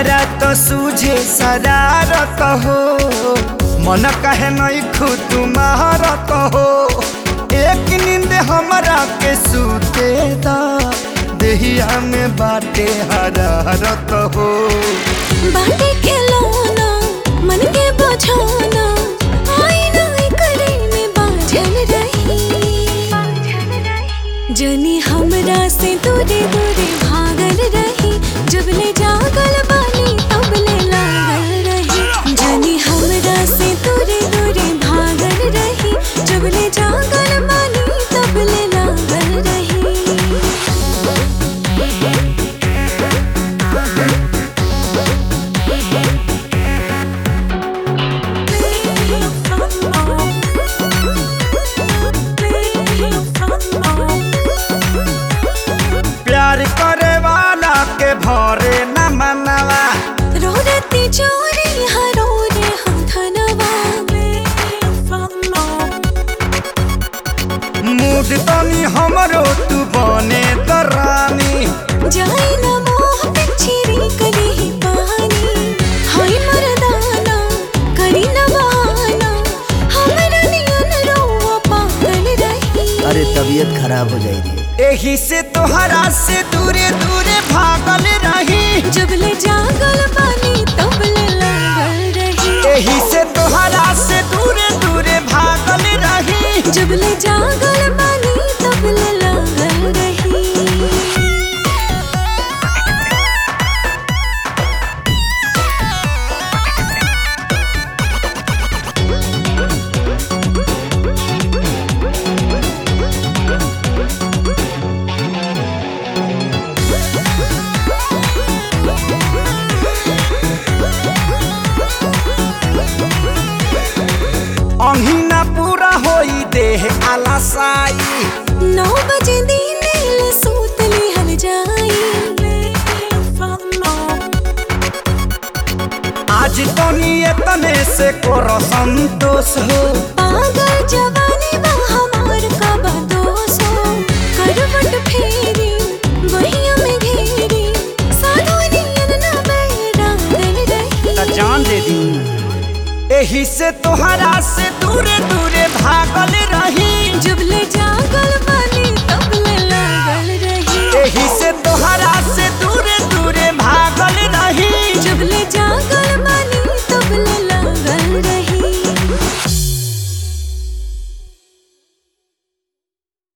हमारा तो सूझे शरारत हो, मन कहे नहीं खुद तुम्हारत हो। एक नींद हमारा के सूते दा, देहिया में बाटे हरारत हो। बाटे के लोना मन के बझाना, आईना करे में बाझल रही। जनी हमरा से दूरे दूरे भागल रही, जब ले जागल बानी तब ले लागल रही। जनी हमरा से दूरे दूरे भागल रही, जब ले जागल बानी तब ले लागल रही। प्यार करे वाला के भरे न मनवा, रो देती चोरी हरो रे हम धनवा। मूड तनी हमरो तू बने दरानी। जाई न मोह पिछरी कली ही पानी, हाय मर्दाना करी न बहाना, हमरा नियन रोवा पागल रही। अरे तबीयत खराब हो जाएगी। एही से तोहरा से दूरे दूरे भागल रही, जब ले जागल बानी तब ले लागल रही। एही से तोहरा से दूरे दूरे भागल रही। जब ले जागल बानी तब ले लागल रही। अहिना पूरा होई देह आलसाई, 9 बजे दिन ले सूत लिहल जाई। आज तनी एतने से करो संतोष हो। पागल जवानी बा हमार का बदोस हो, करवट फेरी बहिया में घेरी, साधु नियन न बैरागल रही। त जान दे दी, एही से तोहरा से दूरे दूरे भागल